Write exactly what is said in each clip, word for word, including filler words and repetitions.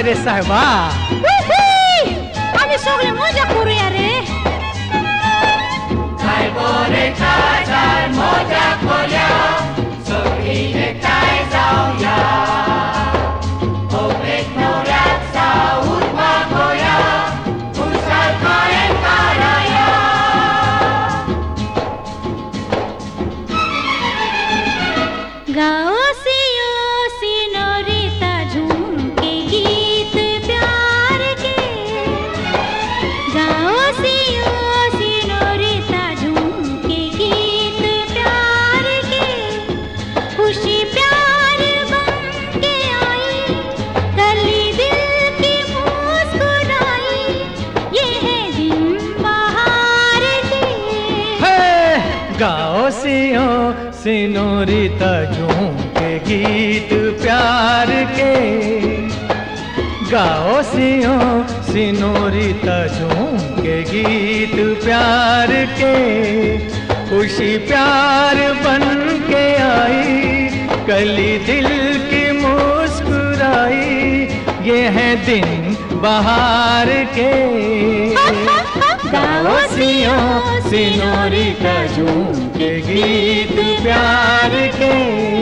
रे साहेबा আমি সকলে মজা করি আরে Kai bore kai kai moja koya Sokri ne kai zao ya Obek no rat sa utma koya Usal kaen karaya गाओ सियो सिनोरिता झूम के गीत प्यार के गाओ सियो सिनोरिता झूम के गीत प्यार के खुशी प्यार बन के आई कली दिल की मुस्कुराई ये है दिन बहार के गाओ सियो सिनोरिता झूम के गीत प्यार के गाओ सियो सिनोरिता झूम के गीत प्यार के खुशी प्यार बन के आई कली दिल की मुस्कुराई ये है दिन बहार के गाओ सियो सिनोरिता झूम के गीत प्यार के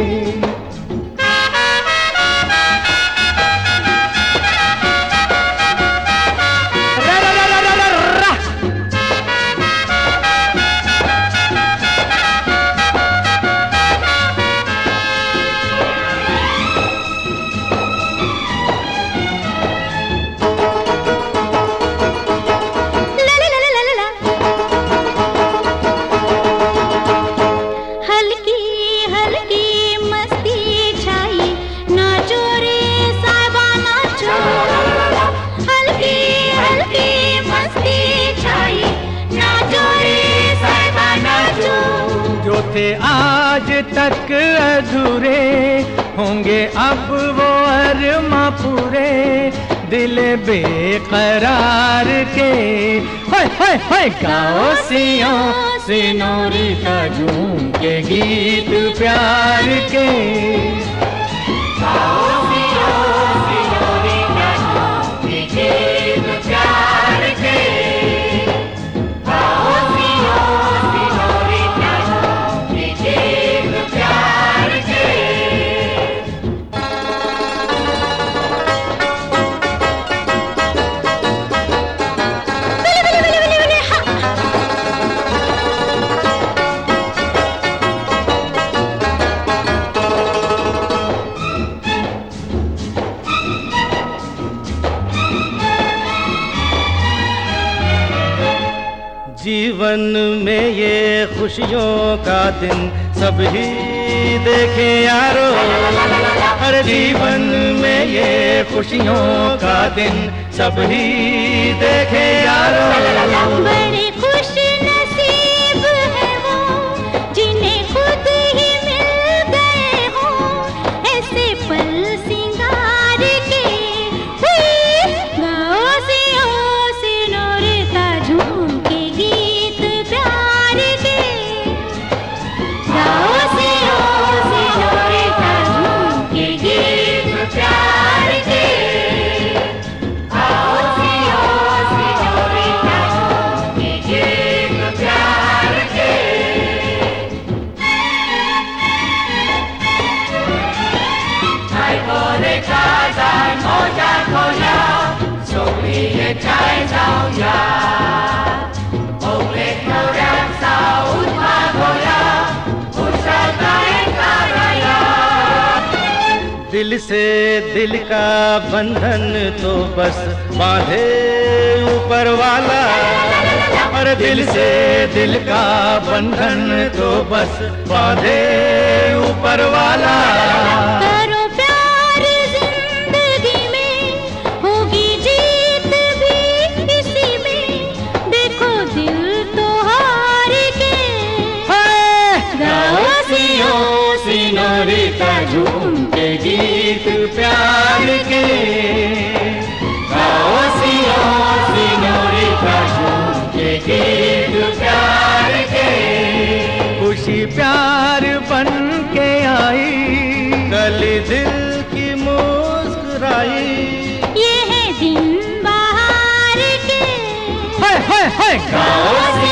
थे आज तक अधूरे होंगे अब वो अरमा पूरे दिल बेकरार के हाय हाय हाय गाओ सियो सिनोरिता झूम के गीत प्यार के गाओ सियो सिनोरिता झूम के गीत प्यार के गाओ सियो सिनोरिता झूम के गीत प्यार के जीवन में ये खुशियों का दिन सब ही देखे यारो हर जीवन में ये खुशियों का दिन सब ही देखे यारो बड़े खुश नसीब है वो जिन्हें खुद ही मिल गए हो ऐसे पल सिंगार के गाओ सियो सिनोरिता झूम के गीत प्यार के गाओ सियो सिनोरिता झूम के गीत प्यार के गाओ सियो सिनोरिता झूम के गीत प्यार के Ai bore kai kai moja koya Sokri ne kai zao ya Obek no rat sa utma koya Usal kaen karaya दिल से दिल का बंधन तो बस बांधे ऊपर वाला और दिल से दिल का बंधन तो बस बांधे ऊपर वाला करो प्यार जिंदगी में होगी जीत भी इसी में देखो दिल तो हार के गाओ सियो सिनोरिता झूम के गीत प्यार के गाओ सियो सिनोरिता झूम के गीत प्यार के खुशी प्यार बन के आई कल दिल की मुस्कुराई ये हाय हाय। गाओ